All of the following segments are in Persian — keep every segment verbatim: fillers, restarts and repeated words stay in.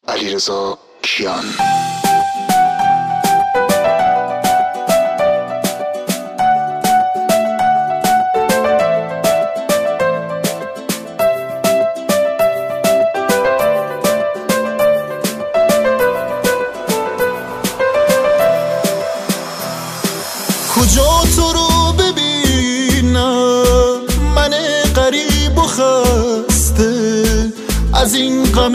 علیرضا کیان. کجا تو رو ببینم من غریب و خسته، از این غم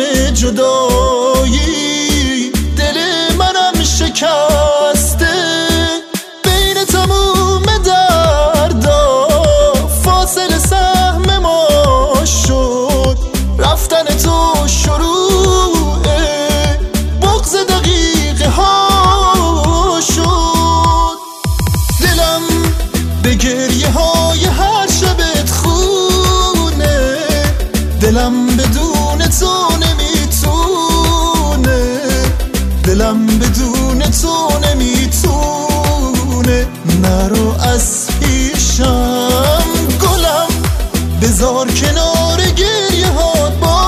جدایی دل منم شکسته. بین تموم دردا فاصله سهم ما شد، رفتن تو شروع بغض دقیقه ها شد. دلم به گریه های هر شبت خونه، دلم بدون تو نمیتونه، دلم بدون تو نمیتونه. نرو از پیشم گلم، بذار کنار گریه ها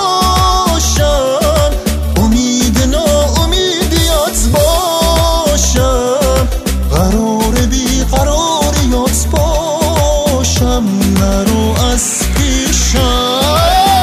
باشم، امید ناامیدیات باشم، قرار بی قراریات باشم. نرو از پیشم.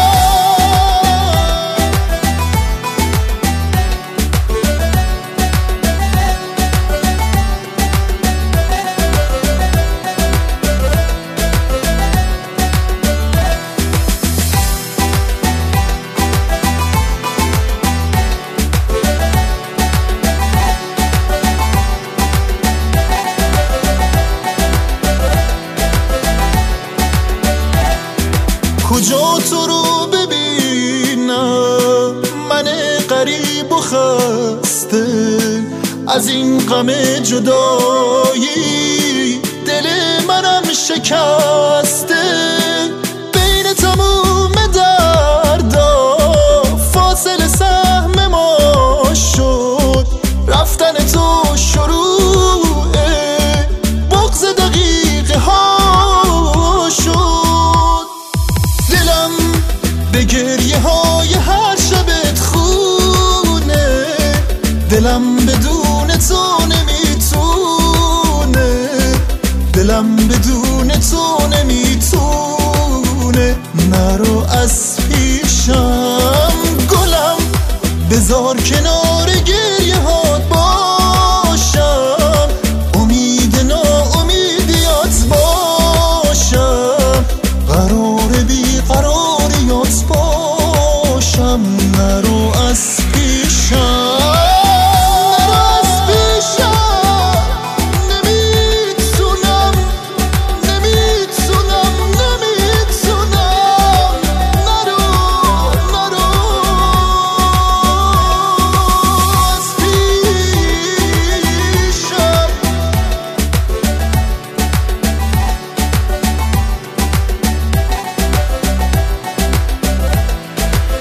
کجا تو رو ببینم من غریب و خسته، از این غم جدایی دل منم شکسته. بین تموم دردا فاصله سهم ما شد، رفتن تو شروع بغض دقیقه ها شد. دلم به گریه های هر شبت خونه، دلم بدون تو نمیتونه، دلم بدون تو نمیتونه. نرو از پیشم گلم، بذار کنار گریه ها باشم، امید ناامیدیات باشم، قرار بی قراریات باشم. نرو از پیشم.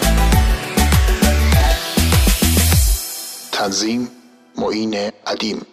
تنظیم معین ادیم.